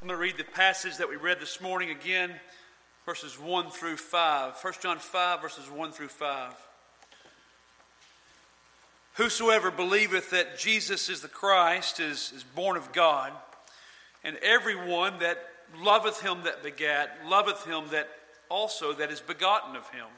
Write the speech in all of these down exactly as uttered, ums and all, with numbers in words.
I'm going to read the passage that we read this morning again, verses one through five. First John five, verses one through five. Whosoever believeth that Jesus is the Christ is, is born of God, and everyone that loveth him that begat, loveth him that also that is begotten of him.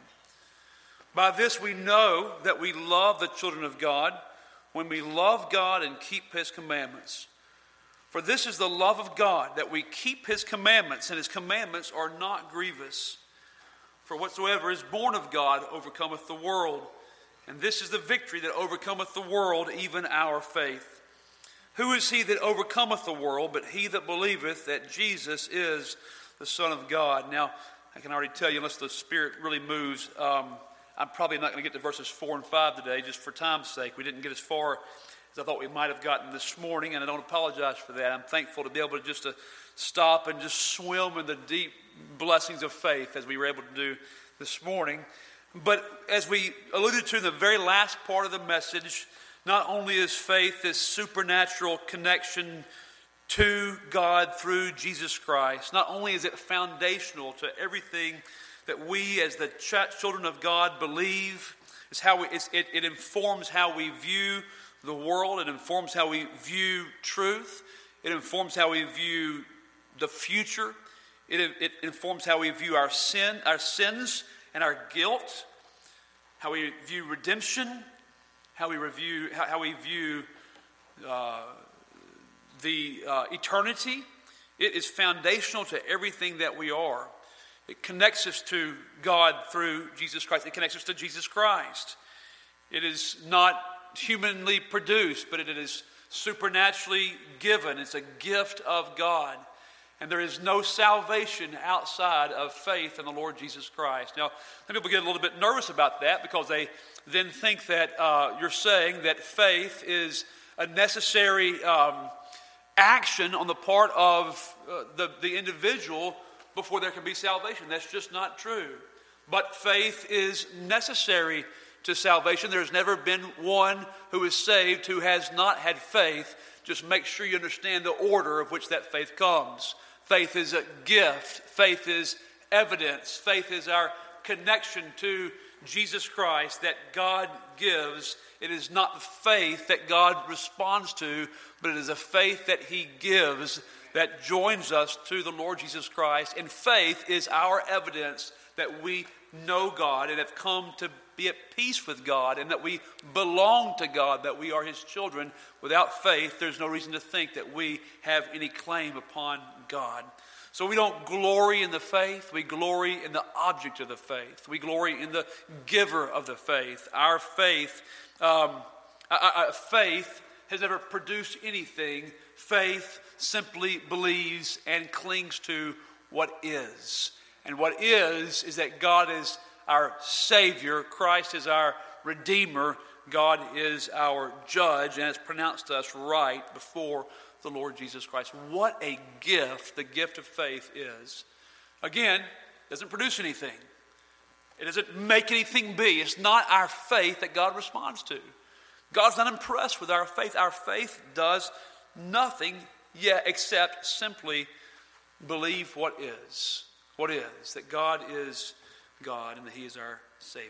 By this we know that we love the children of God, when we love God and keep his commandments. For this is the love of God, that we keep his commandments, and his commandments are not grievous. For whatsoever is born of God overcometh the world, and this is the victory that overcometh the world, even our faith. Who is he that overcometh the world, but he that believeth that Jesus is the Son of God? Now, I can already tell you, unless the Spirit really moves, um, I'm probably not going to get to verses four and five today, just for time's sake. We didn't get as far as I thought we might have gotten this morning, and I don't apologize for that. I'm thankful to be able to just to stop and just swim in the deep blessings of faith as we were able to do this morning. But as we alluded to in the very last part of the message, not only is faith this supernatural connection to God through Jesus Christ, not only is it foundational to everything that we as the ch- children of God believe, it's how we, it's, it, it informs how we view the world. It informs how we view truth. It informs how we view the future. It, it informs how we view our sin, our sins and our guilt, how we view redemption, how we review, how, how we view uh, the uh, eternity. It is foundational to everything that we are. It connects us to God through Jesus Christ. It connects us to Jesus Christ. It is not humanly produced, but it is supernaturally given. It's a gift of God. And there is no salvation outside of faith in the Lord Jesus Christ. Now, some people get a little bit nervous about that because they then think that uh, you're saying that faith is a necessary um, action on the part of uh, the, the individual before there can be salvation. That's just not true. But faith is necessary to salvation. There's never been one who is saved who has not had faith. Just make sure you understand the order of which that faith comes. Faith is a gift. Faith is evidence. Faith is our connection to Jesus Christ that God gives. It is not the faith that God responds to, but it is a faith that he gives that joins us to the Lord Jesus Christ. And faith is our evidence that we know God and have come to be at peace with God and that we belong to God, that we are his children. Without faith, there's no reason to think that we have any claim upon God. So we don't glory in the faith. We glory in the object of the faith. We glory in the giver of the faith. Our faith, um, uh, faith has never produced anything. Faith simply believes and clings to what is. And what is, is that God is our Savior. Christ is our Redeemer. God is our Judge and has pronounced us right before the Lord Jesus Christ. What a gift the gift of faith is. Again, it doesn't produce anything. It doesn't make anything be. It's not our faith that God responds to. God's not impressed with our faith. Our faith does nothing yet except simply believe what is. What is, that God is God and that he is our Savior.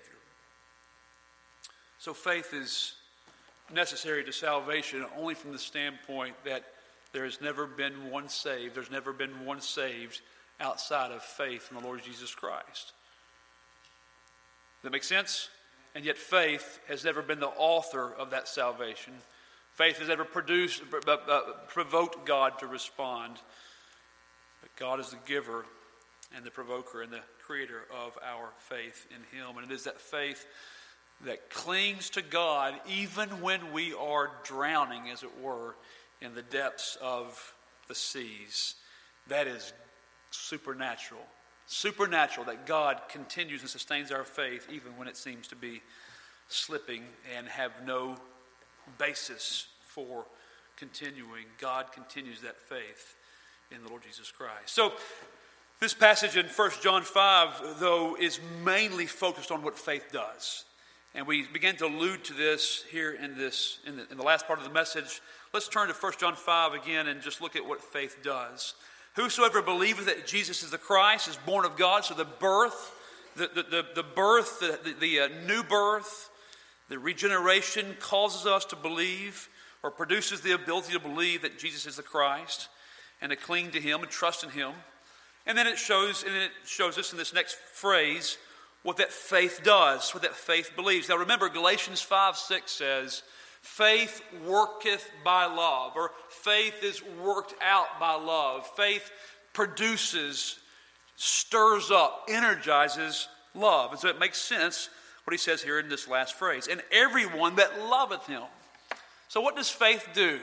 So faith is necessary to salvation only from the standpoint that there has never been one saved. There's never been one saved outside of faith in the Lord Jesus Christ. Does that make sense? And yet faith has never been the author of that salvation. Faith has never produced, uh, provoked God to respond. But God is the giver and the provoker and the creator of our faith in him. And it is that faith that clings to God even when we are drowning, as it were, in the depths of the seas. That is supernatural. Supernatural that God continues and sustains our faith even when it seems to be slipping and have no basis for continuing. God continues that faith in the Lord Jesus Christ. So this passage in First John five, though, is mainly focused on what faith does. And we began to allude to this here in this in the, in the last part of the message. Let's turn to First John five again and just look at what faith does. Whosoever believeth that Jesus is the Christ is born of God. So the birth, the, the, the, the birth, the, the, the uh, new birth, the regeneration causes us to believe, or produces the ability to believe that Jesus is the Christ and to cling to him and trust in him. And then it shows, and it shows us in this next phrase what that faith does, what that faith believes. Now remember, Galatians five six says, faith worketh by love, or faith is worked out by love. Faith produces, stirs up, energizes love. And so it makes sense what he says here in this last phrase. And everyone that loveth him. So what does faith do?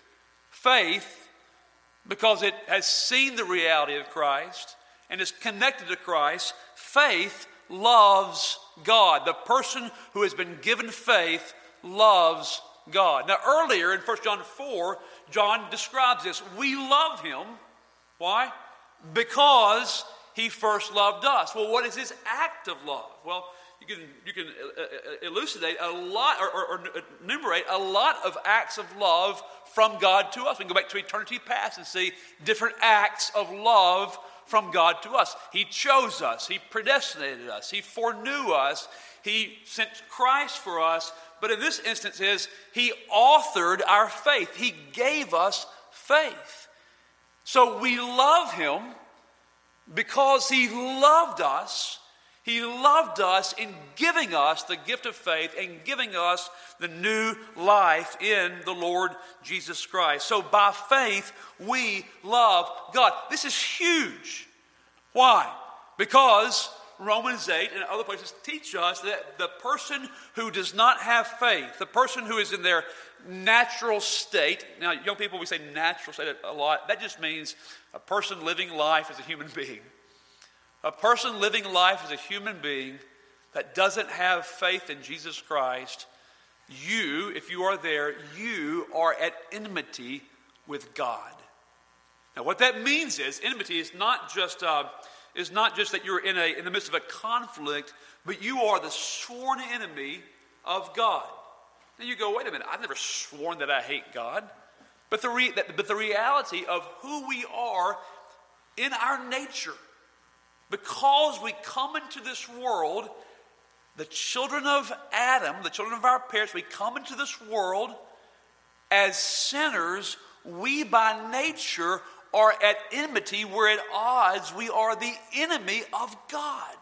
Faith, because it has seen the reality of Christ and is connected to Christ, faith loves God. The person who has been given faith loves God. Now earlier in First John four, John describes this. We love him. Why? Because he first loved us. Well, what is his act of love? Well, you can you can elucidate a lot, or, or, or enumerate a lot of acts of love from God to us. We can go back to eternity past and see different acts of love from God to us. He chose us. He predestinated us. He foreknew us. He sent Christ for us. But in this instance is he authored our faith. He gave us faith. So we love him because he loved us. He loved us in giving us the gift of faith and giving us the new life in the Lord Jesus Christ. So by faith, we love God. This is huge. Why? Because Romans eight and other places teach us that the person who does not have faith, the person who is in their natural state, now young people, we say natural state a lot. That just means a person living life as a human being. A person living life as a human being that doesn't have faith in Jesus Christ, you, if you are there, you are at enmity with God. Now what that means is, enmity is not just uh, is not just that you're in a in the midst of a conflict, but you are the sworn enemy of God. Now you go, wait a minute, I've never sworn that I hate God. But the re, that, but the reality of who we are in our nature, because we come into this world, the children of Adam, the children of our parents, we come into this world as sinners. We by nature are at enmity. We're at odds. We are the enemy of God.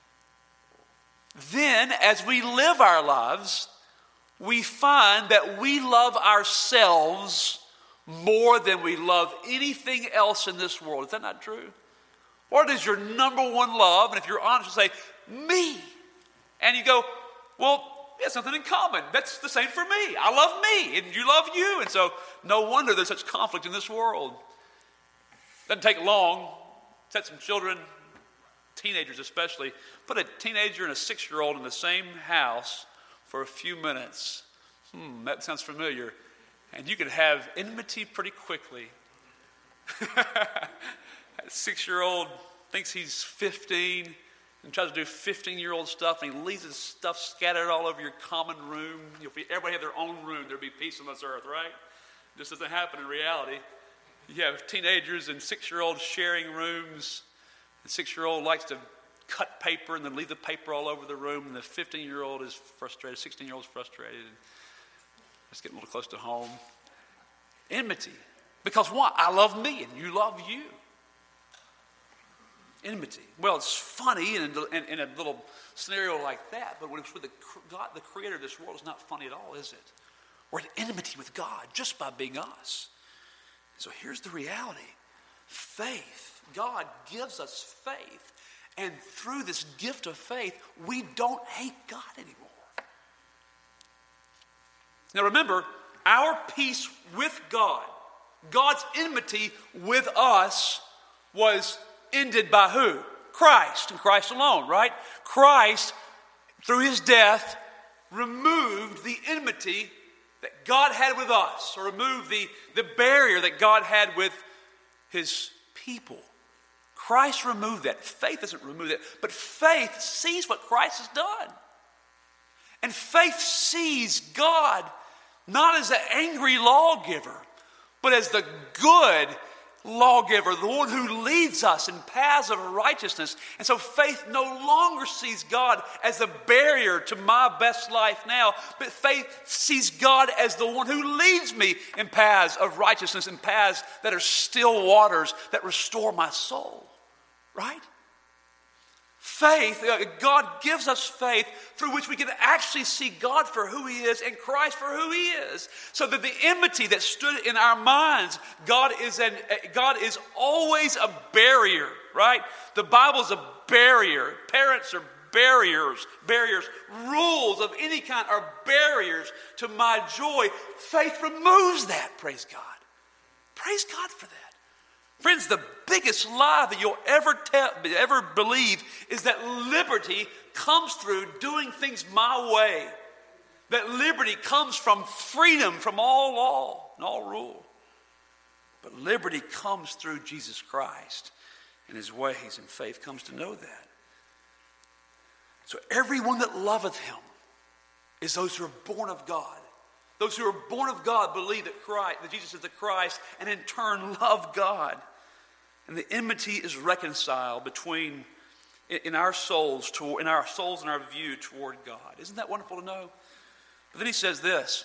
Then, as we live our lives, we find that we love ourselves more than we love anything else in this world. Is that not true? What is your number one love? And if you're honest, you say, me. And you go, well, we have something in common. That's the same for me. I love me, and you love you. And so no wonder there's such conflict in this world. Doesn't take long. Set some children, teenagers especially, put a teenager and a six-year-old in the same house for a few minutes. Hmm, that sounds familiar. And you can have enmity pretty quickly. That six-year-old thinks he's fifteen and tries to do fifteen-year-old stuff, and he leaves his stuff scattered all over your common room. If everybody had their own room, there'd be peace on this earth, right? This doesn't happen in reality. You have teenagers and six-year-olds sharing rooms. The six-year-old likes to cut paper and then leave the paper all over the room, and the fifteen-year-old is frustrated, sixteen-year-old is frustrated. And it's getting a little close to home. Enmity. Because what? I love me and you love you. Enmity. Well, it's funny in a, in, in a little scenario like that, but when it's with the God, the creator of this world, it's not funny at all, is it? We're at enmity with God just by being us. So here's the reality. Faith. God gives us faith. And through this gift of faith, we don't hate God anymore. Now remember, our peace with God, God's enmity with us was ended by who? Christ, and Christ alone, right? Christ, through his death, removed the enmity that God had with us, or removed the, the barrier that God had with his people. Christ removed that. Faith doesn't remove that, but faith sees what Christ has done. And faith sees God not as an angry lawgiver, but as the good, lawgiver, the one who leads us in paths of righteousness. And so faith no longer sees God as a barrier to my best life now, but faith sees God as the one who leads me in paths of righteousness, in paths that are still waters that restore my soul. Right? Faith, God gives us faith through which we can actually see God for who He is and Christ for who He is. So that the enmity that stood in our minds, God is an God is always a barrier, right? The Bible's a barrier. Parents are barriers, barriers. Rules of any kind are barriers to my joy. Faith removes that, praise God. Praise God for that. Friends, the biggest lie that you'll ever tell, ever believe is that liberty comes through doing things my way. That liberty comes from freedom from all law and all rule. But liberty comes through Jesus Christ and His ways, and faith comes to know that. So everyone that loveth Him is those who are born of God. Those who are born of God believe that Christ, that Jesus is the Christ, and in turn love God. And the enmity is reconciled between in our souls, to, in our souls and our view toward God. Isn't that wonderful to know? But then he says this.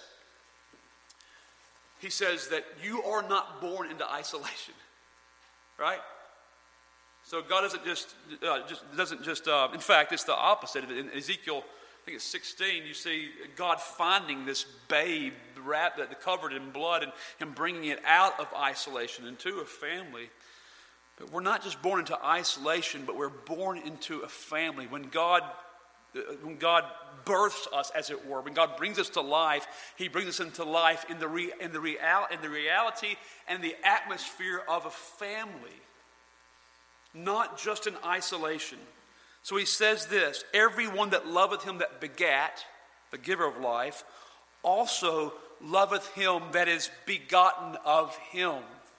He says that you are not born into isolation, right? So God doesn't just, uh, just doesn't just. Uh, in fact, it's the opposite of it. In Ezekiel, I think it's sixteen. You see God finding this babe wrapped, covered in blood, and Him bringing it out of isolation into a family. But we're not just born into isolation, but we're born into a family. When God, when God births us, as it were, when God brings us to life, He brings us into life in the re, in the real in the reality and the atmosphere of a family, not just in isolation. So He says this: everyone that loveth Him that begat, the giver of life, also loveth Him that is begotten of Him.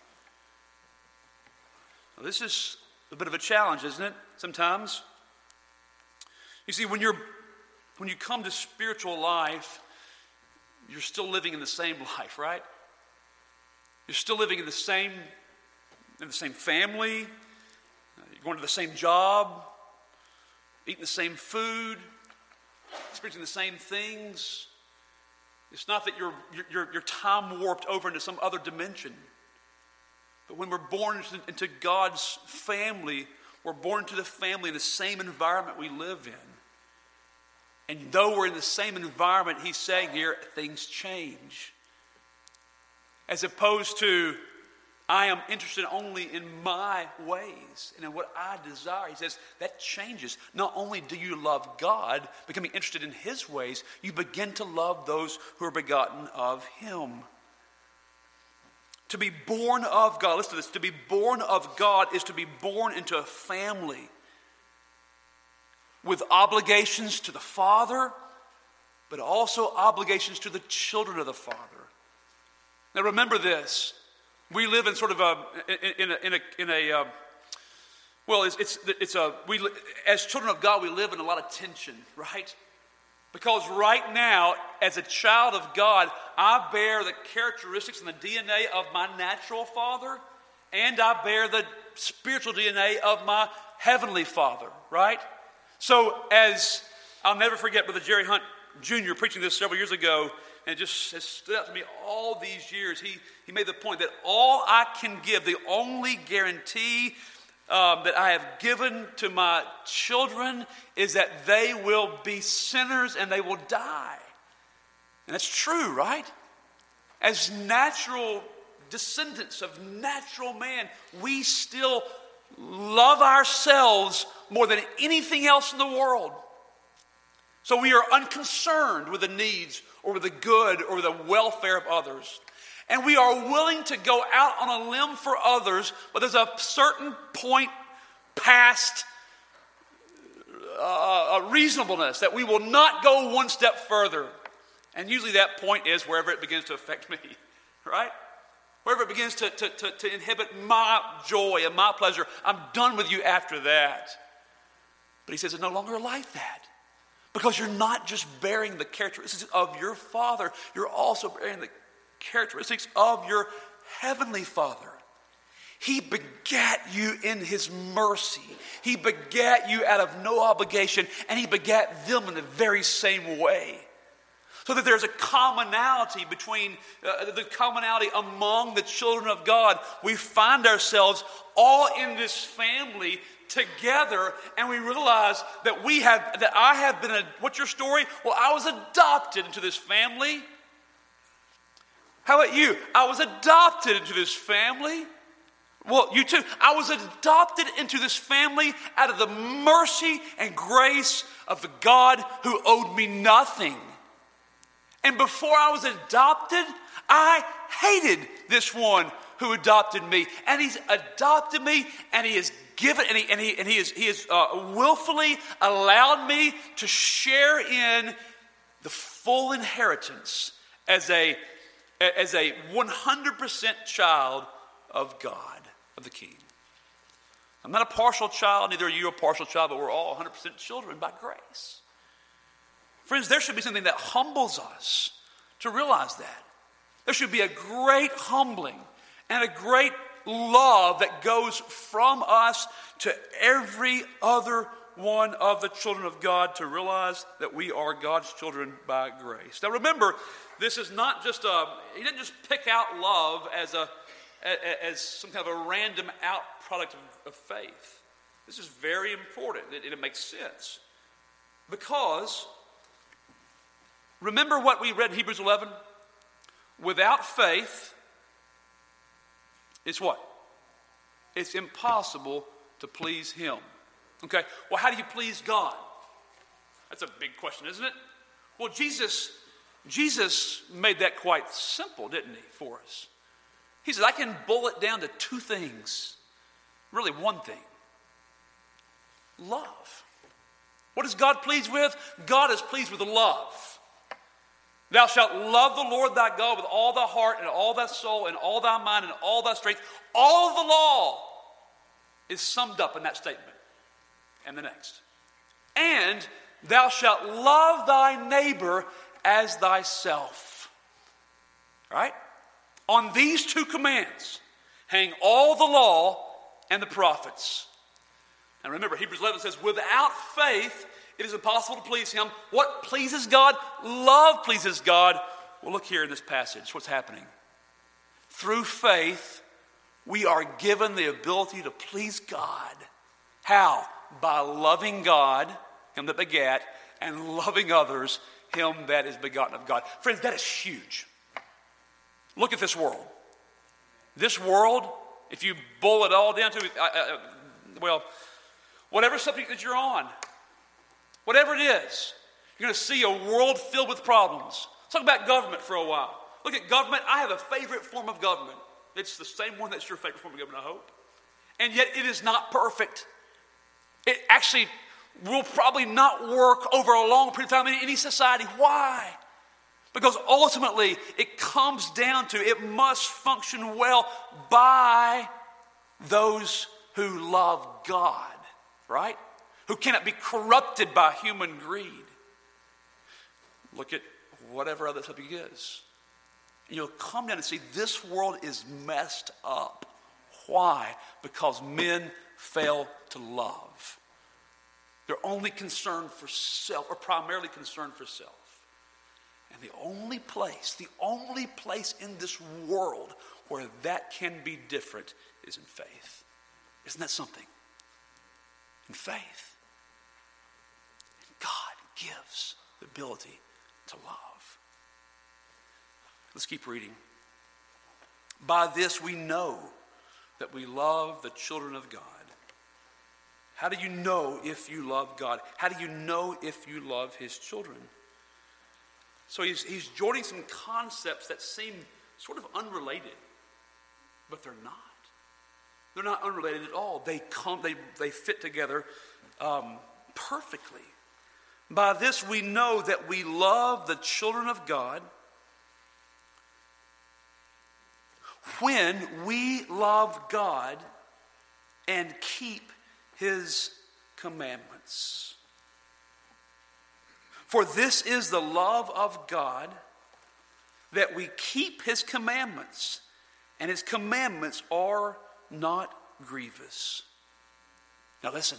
Now, this is a bit of a challenge, isn't it? Sometimes. You see, when you're when you come to spiritual life, you're still living in the same life, right? You're still living in the same in the same family. You're going to the same job, eating the same food, experiencing the same things. It's not that you're you're, you're time warped over into some other dimension. But when we're born into God's family, we're born into the family in the same environment we live in. And though we're in the same environment, He's saying here, things change. As opposed to, I am interested only in my ways and in what I desire. He says, that changes. Not only do you love God, becoming interested in His ways, you begin to love those who are begotten of Him. To be born of God, listen to this, to be born of God is to be born into a family with obligations to the Father, but also obligations to the children of the Father. Now remember this, we live in sort of a, in a, in a, in a uh, well, it's, it's, it's a, we, as children of God, we live in a lot of tension, right? Because right now, as a child of God, I bear the characteristics and the D N A of my natural father, and I bear the spiritual D N A of my heavenly Father, right? So as, I'll never forget Brother Jerry Hunt Junior preaching this several years ago, and it just has stood out to me all these years. He, he made the point that all I can give, the only guarantee Um, that I have given to my children is that they will be sinners and they will die. And that's true, right? As natural descendants of natural man, we still love ourselves more than anything else in the world. So we are unconcerned with the needs or with the good or the welfare of others. And we are willing to go out on a limb for others, but there's a certain point past uh, a reasonableness that we will not go one step further. And usually that point is wherever it begins to affect me, right? Wherever it begins to, to, to, to inhibit my joy and my pleasure, I'm done with you after that. But he says it's no longer like that. Because you're not just bearing the characteristics of your Father, you're also bearing the characteristics of your heavenly Father. He begat you in his mercy. He begat you out of no obligation, and he begat them in the very same way. So that there's a commonality between, uh, the commonality among the children of God. We find ourselves all in this family together, and we realize that we have, that I have been, a, what's your story? Well, I was adopted into this family. How about you? I was adopted into this family. Well, you too. I was adopted into this family out of the mercy and grace of the God who owed me nothing. And before I was adopted, I hated this one who adopted me. And he's adopted me, and he has given, and he, and he, and he has, he has uh, willfully allowed me to share in the full inheritance as a, as a one hundred percent child of God, of the King. I'm not a partial child, neither are you a partial child, but we're all one hundred percent children by grace. Friends, there should be something that humbles us to realize that. There should be a great humbling and a great love that goes from us to every other one of the children of God to realize that we are God's children by grace. Now remember, this is not just a, he didn't just pick out love as a as some kind of a random out product of, of faith. This is very important, and it makes sense. Because remember what we read in Hebrews eleven? Without faith, it's what? It's impossible to please him. Okay, well, how do you please God? That's a big question, isn't it? Well, Jesus, Jesus made that quite simple, didn't he, for us? He said, I can boil it down to two things. Really, one thing. Love. What is God pleased with? God is pleased with love. Thou shalt love the Lord thy God with all thy heart and all thy soul and all thy mind and all thy strength. All of the law is summed up in that statement. And the next. And thou shalt love thy neighbor as thyself. All right? On these two commands hang all the law and the prophets. Now remember, Hebrews eleven says, without faith, it is impossible to please him. What pleases God? Love pleases God. Well, look here in this passage. What's happening? Through faith, we are given the ability to please God. How? By loving God, him that begat, and loving others, him that is begotten of God. Friends, that is huge. Look at this world. This world, if you boil it all down to, uh, uh, well, whatever subject that you're on, whatever it is, you're going to see a world filled with problems. Let's talk about government for a while. Look at government. I have a favorite form of government. It's the same one that's your favorite form of government, I hope. And yet it is not perfect. It actually will probably not work over a long period of time in any society. Why? Because ultimately it comes down to it must function well by those who love God, right? Who cannot be corrupted by human greed. Look at whatever other subject is. You'll come down and see this world is messed up. Why? Because men fail to love. They're only concerned for self, or primarily concerned for self. And the only place, the only place in this world where that can be different is in faith. Isn't that something? In faith. And God gives the ability to love. Let's keep reading. By this we know that we love the children of God. How do you know if you love God? How do you know if you love his children? So he's, he's joining some concepts that seem sort of unrelated, but they're not. They're not unrelated at all. They come, they, they fit together um, perfectly. By this we know that we love the children of God when we love God and keep his commandments. For this is the love of God, that we keep his commandments, and his commandments are not grievous. Now listen.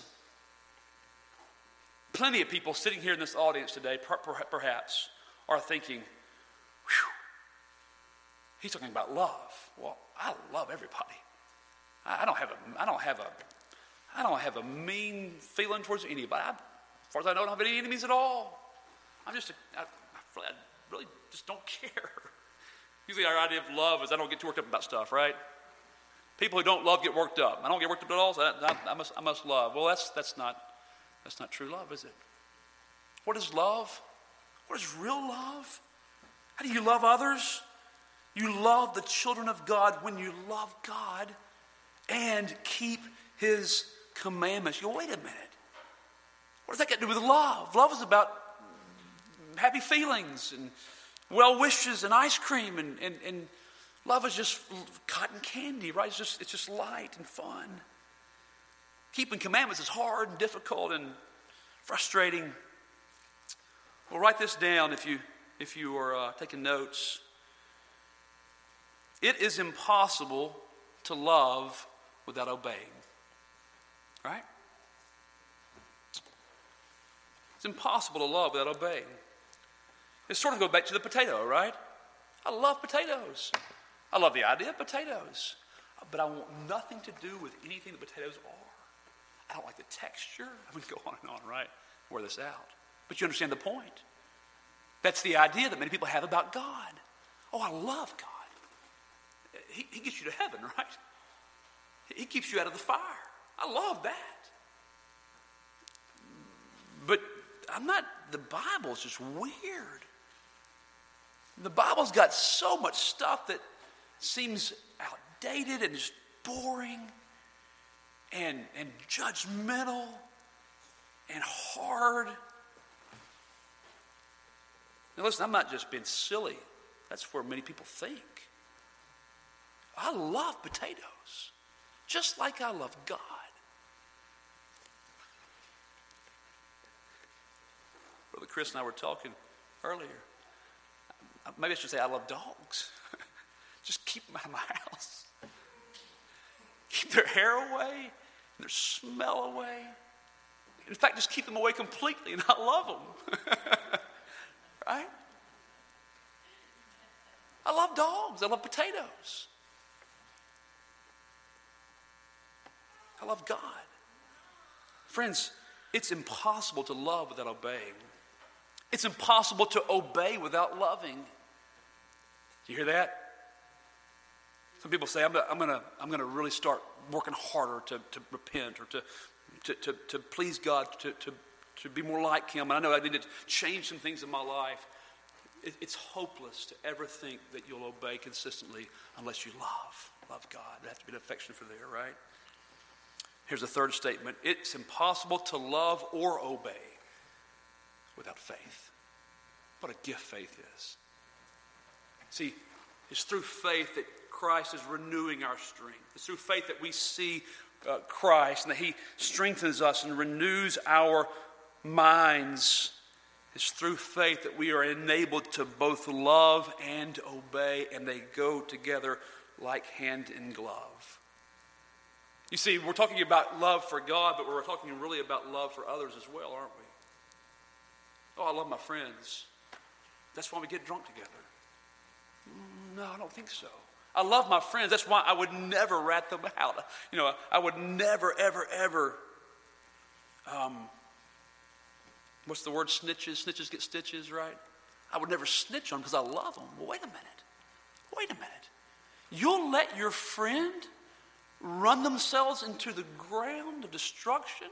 Plenty of people sitting here in this audience today, per- per- perhaps, are thinking, whew, he's talking about love. Well, I love everybody. I, I don't have a, I don't have a, I don't have a mean feeling towards anybody. I, as far as I know, I don't have any enemies at all. I'm just, a, I, I really just don't care. Usually our idea of love is I don't get too worked up about stuff, right? People who don't love get worked up. I don't get worked up at all, so I, I, I must, I must love. Well, that's that's not. That's not true love, is it? What is love? What is real love? How do you love others? You love the children of God when you love God and keep his commandments. You go, wait a minute. What does that got to do with love? Love is about happy feelings and well wishes and ice cream, and, and, and love is just cotton candy, right? It's just, it's just light and fun. Keeping commandments is hard and difficult and frustrating. Well, write this down if you if you are uh, taking notes. It is impossible to love without obeying. Right? It's impossible to love without obeying. It sort of goes back to the potato, right? I love potatoes. I love the idea of potatoes. But I want nothing to do with anything that potatoes are. I don't like the texture. I would go on and on, right? Wear this out. But you understand the point. That's the idea that many people have about God. Oh, I love God. He, he gets you to heaven, right? He keeps you out of the fire. I love that. But I'm not, the Bible's just weird. The Bible's got so much stuff that seems outdated and just boring and, and judgmental and hard. Now listen, I'm not just being silly. That's where many people think. I love potatoes, just like I love God. Brother Chris and I were talking earlier. Maybe I should say I love dogs. Just keep them out of my house. Keep their hair away and their smell away. In fact, just keep them away completely and I love them. Right? I love dogs. I love potatoes. I love God. Friends, it's impossible to love without obeying. It's impossible to obey without loving. Do you hear that? Some people say, I'm gonna, I'm gonna, I'm gonna really start working harder to, to repent or to, to, to, to please God, to, to, to be more like Him. And I know I need to change some things in my life. It, it's hopeless to ever think that you'll obey consistently unless you love, love God. There has to be an affection for there, right? Here's the third statement. It's impossible to love or obey without faith. What a gift faith is. See, it's through faith that Christ is renewing our strength. It's through faith that we see uh, Christ and that He strengthens us and renews our minds. It's through faith that we are enabled to both love and obey, and they go together like hand in glove. You see, we're talking about love for God, but we're talking really about love for others as well, aren't we? Oh, I love my friends. That's why we get drunk together. No, I don't think so. I love my friends. That's why I would never rat them out. You know, I would never, ever, ever, um, what's the word, snitches? Snitches get stitches, right? I would never snitch on them because I love them. Well, wait a minute. Wait a minute. You'll let your friend run themselves into the ground of destruction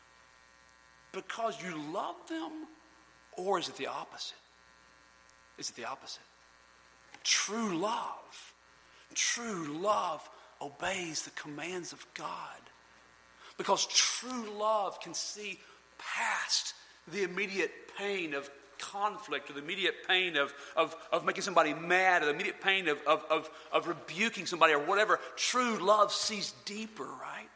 because you love them? Or is it the opposite? Is it the opposite? True love, true love obeys the commands of God. Because true love can see past the immediate pain of conflict or the immediate pain of, of, of making somebody mad or the immediate pain of, of, of, of rebuking somebody or whatever. True love sees deeper, right?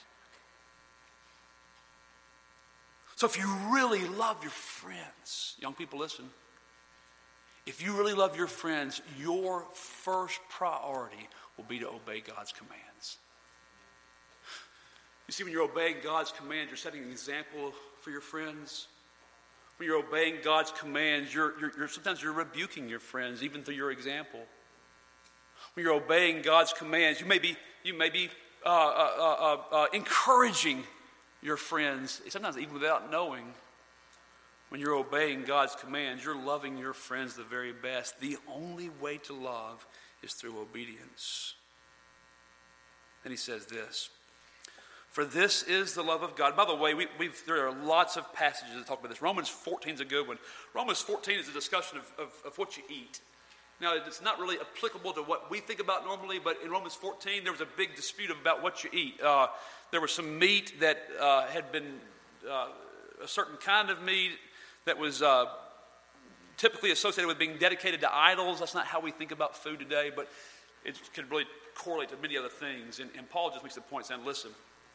So if you really love your friends, young people, listen. If you really love your friends, your first priority will be to obey God's commands. You see, when you're obeying God's commands, you're setting an example for your friends. When you're obeying God's commands, you're, you're, you're sometimes you're rebuking your friends, even through your example. When you're obeying God's commands, you may be, you may be uh, uh, uh, uh, encouraging your friends, sometimes even without knowing. When you're obeying God's commands, you're loving your friends the very best. The only way to love is through obedience. Then he says this, for this is the love of God. By the way, we, we've, there are lots of passages that talk about this. Romans fourteen is a good one. Romans fourteen is a discussion of, of, of what you eat. Now, it's not really applicable to what we think about normally, but in Romans fourteen, there was a big dispute about what you eat. Uh, there was some meat that uh, had been uh, a certain kind of meat that was uh, typically associated with being dedicated to idols. That's not how we think about food today, but it could really correlate to many other things. And, and Paul just makes the point saying, listen,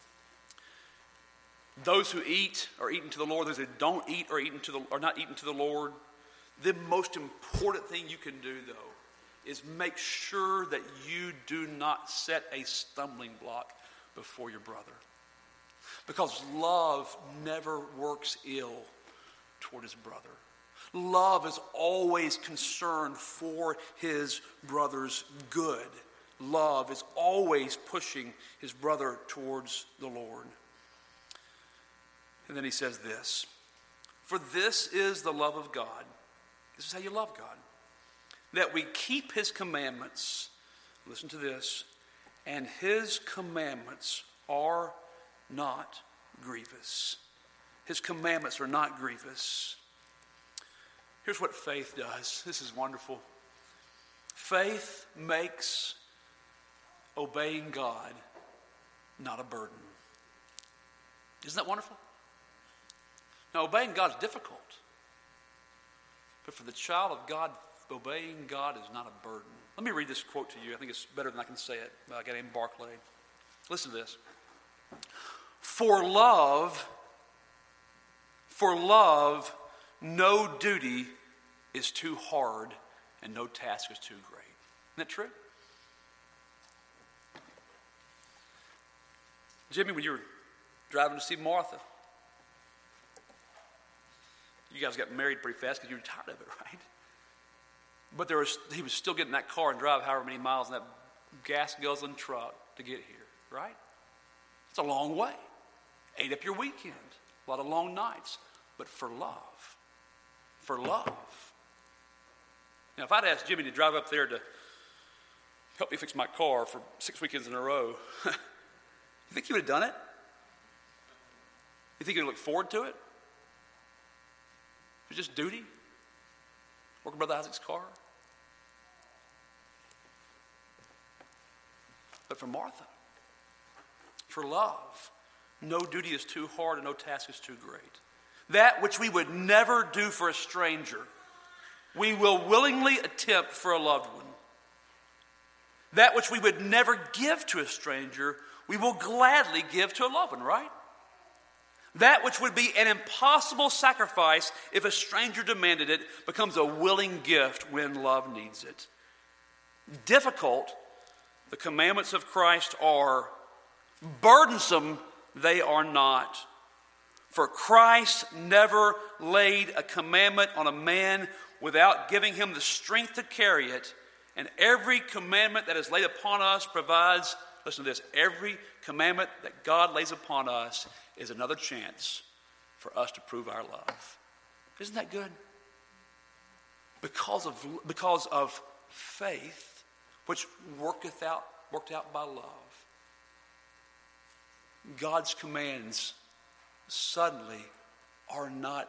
those who eat are eaten to the Lord. Those who don't eat are, eaten to the, are not eaten to the Lord. The most important thing you can do, though, is make sure that you do not set a stumbling block before your brother. Because love never works ill toward his brother. Love is always concerned for his brother's good. Love is always pushing his brother towards the Lord. And then he says this, for this is the love of God. This is how you love God. That we keep his commandments. Listen to this. And his commandments are not grievous. His commandments are not grievous. Here's what faith does. This is wonderful. Faith makes obeying God not a burden. Isn't that wonderful? Now, obeying God is difficult. But for the child of God, obeying God is not a burden. Let me read this quote to you. I think it's better than I can say it by a guy named Barclay. Listen to this. For love, for love, no duty is too hard and no task is too great. Isn't that true? Jimmy, when you were driving to see Martha, you guys got married pretty fast because you were tired of it, right? But there was, he was still getting in that car and drive however many miles in that gas-guzzling truck to get here, right? It's a long way. Ate up your weekend. A lot of long nights. But for love. For love. Now, if I'd asked Jimmy to drive up there to help me fix my car for six weekends in a row, you think he would have done it? You think he would look forward to it? It was just duty? Working Brother Isaac's car? But for Martha, for love, no duty is too hard and no task is too great. That which we would never do for a stranger, we will willingly attempt for a loved one. That which we would never give to a stranger, we will gladly give to a loved one, right? That which would be an impossible sacrifice if a stranger demanded it becomes a willing gift when love needs it. Difficult, the commandments of Christ are. Burdensome, they are not. For Christ never laid a commandment on a man without giving him the strength to carry it. And every commandment that is laid upon us provides, listen to this, every commandment that God lays upon us is another chance for us to prove our love. Isn't that good? Because of, because of faith, which worketh out, worked out by love. God's commands suddenly are not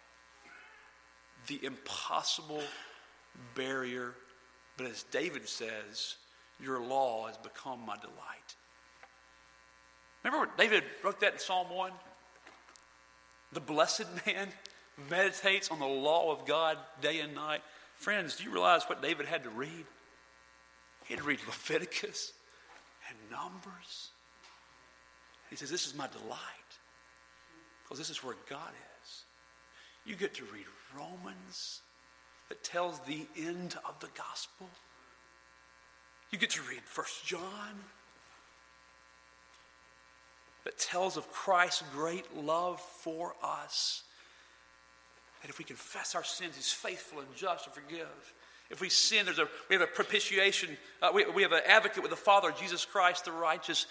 the impossible barrier, but as David says, your law has become my delight. Remember when David wrote that in Psalm one? The blessed man meditates on the law of God day and night. Friends, do you realize what David had to read? He had to read Leviticus and Numbers. He says, this is my delight. Because this is where God is. You get to read Romans that tells the end of the gospel. You get to read First John. that tells of Christ's great love for us. That if we confess our sins, he's faithful and just to forgive. If we sin, there's a, we have a propitiation. Uh, we, we have an advocate with the Father, Jesus Christ, the righteous.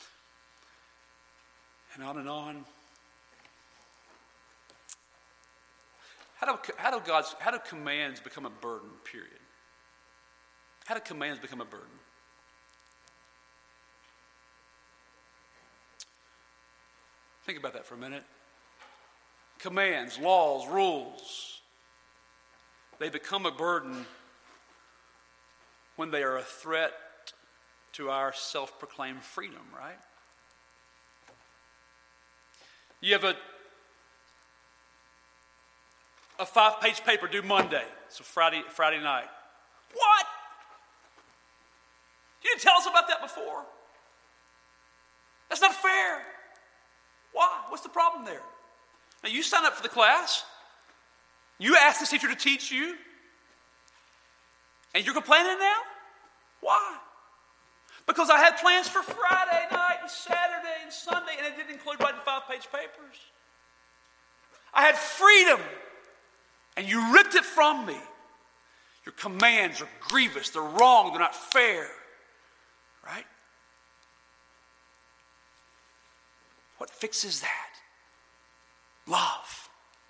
And on and on. How do, how do God's, how do commands become a burden, period? How do commands become a burden? Think about that for a minute. Commands, laws, rules, they become a burden when they are a threat to our self-proclaimed freedom, right? You have a, a five-page paper due Monday. It's a Friday, Friday night. What? You didn't tell us about that before. That's not fair. Why? What's the problem there? Now, you sign up for the class. You ask the teacher to teach you. And you're complaining now? Why? Because I had plans for Friday night and Saturday and Sunday, and it didn't include writing five-page papers. I had freedom, and you ripped it from me. Your commands are grievous. They're wrong. They're not fair. Right? What fixes that? Love.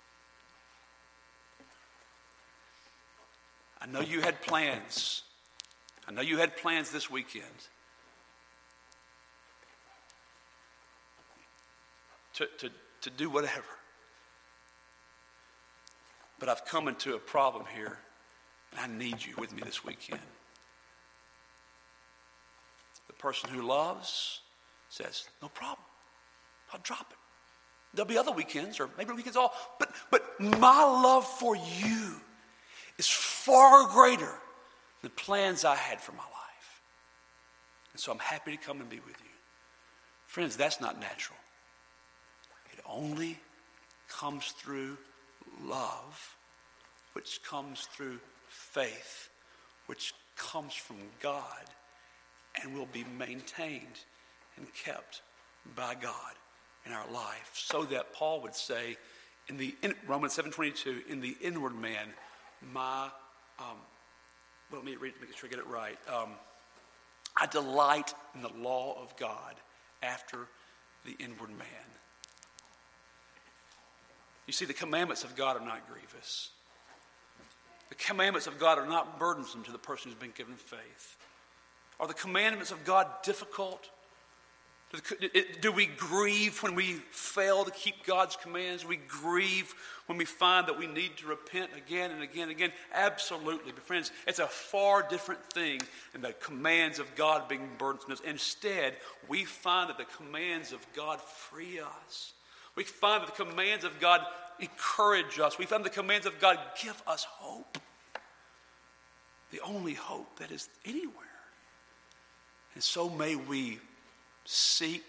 I know you had plans. I know you had plans this weekend to, to, to do whatever. But I've come into a problem here, and I need you with me this weekend. The person who loves says, no problem. I'll drop it. There'll be other weekends, or maybe weekends all, but but my love for you is far greater than the plans I had for my life. And so I'm happy to come and be with you. Friends, that's not natural. It only comes through love, which comes through faith, which comes from God, and will be maintained and kept by God in our life, so that Paul would say in the in Romans seven twenty-two, in the inward man, my um, well, let me read, make sure I get it right. Um, I delight in the law of God after the inward man. You see, the commandments of God are not grievous. The commandments of God are not burdensome to the person who's been given faith. Are the commandments of God difficult? Do we grieve when we fail to keep God's commands? Do we grieve when we find that we need to repent again and again and again? Absolutely. But friends, it's a far different thing than the commands of God being burdensome. Instead, we find that the commands of God free us. We find that the commands of God encourage us. We find the commands of God give us hope. The only hope that is anywhere. And so may we seek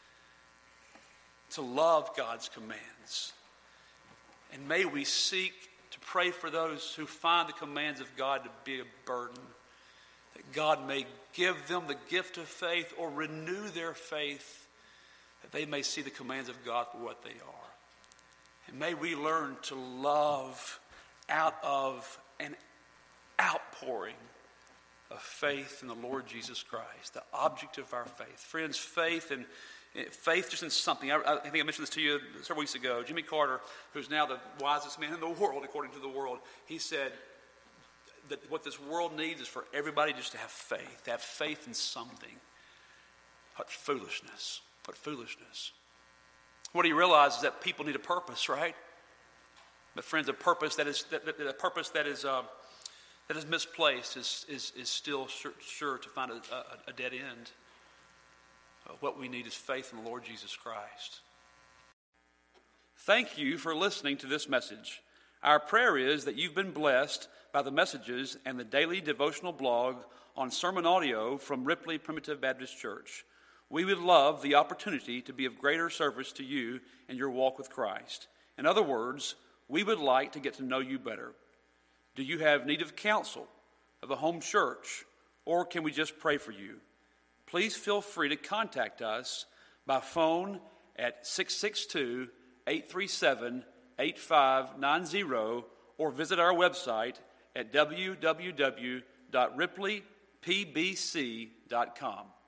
to love God's commands. And may we seek to pray for those who find the commands of God to be a burden. That God may give them the gift of faith or renew their faith, that they may see the commands of God for what they are. And may we learn to love out of an outpouring of faith in the Lord Jesus Christ, the object of our faith. Friends, faith and faith just in something. I, I think I mentioned this to you several weeks ago. Jimmy Carter, who's now the wisest man in the world, according to the world, he said that what this world needs is for everybody just to have faith, to have faith in something. What foolishness. What foolishness. What he realized is that people need a purpose, right? But friends, a purpose that is that, that, a purpose that is uh, that is misplaced is is, is still sure, sure to find a, a, a dead end. Uh, what we need is faith in the Lord Jesus Christ. Thank you for listening to this message. Our prayer is that you've been blessed by the messages and the daily devotional blog on sermon audio from Ripley Primitive Baptist Church. We would love the opportunity to be of greater service to you in your walk with Christ. In other words, we would like to get to know you better. Do you have need of counsel, of a home church, or can we just pray for you? Please feel free to contact us by phone at six six two, eight three seven, eight five nine zero or visit our website at w w w dot ripley p b c dot com.